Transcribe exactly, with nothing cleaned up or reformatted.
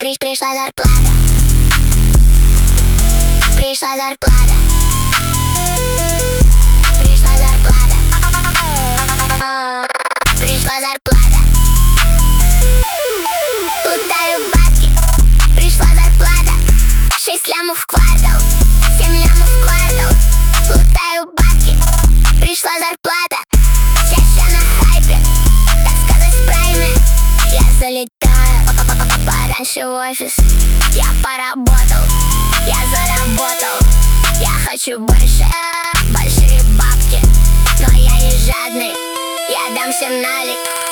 Приш, пришла зарплата. Пришла зарплата. Пришла зарплата. Пришла зарплата. Лутаю бабки. Пришла зарплата. Шесть лямов в квартал. Семь лямов в квартал. Лутаю бабки. Пришла зарплата. Чаще на хайпе, так сказать, в прайме. Я залетаю пораньше в офис. Я поработал, я заработал. Я хочу больше, большие бабки. Но я не жадный, я дам всем налик.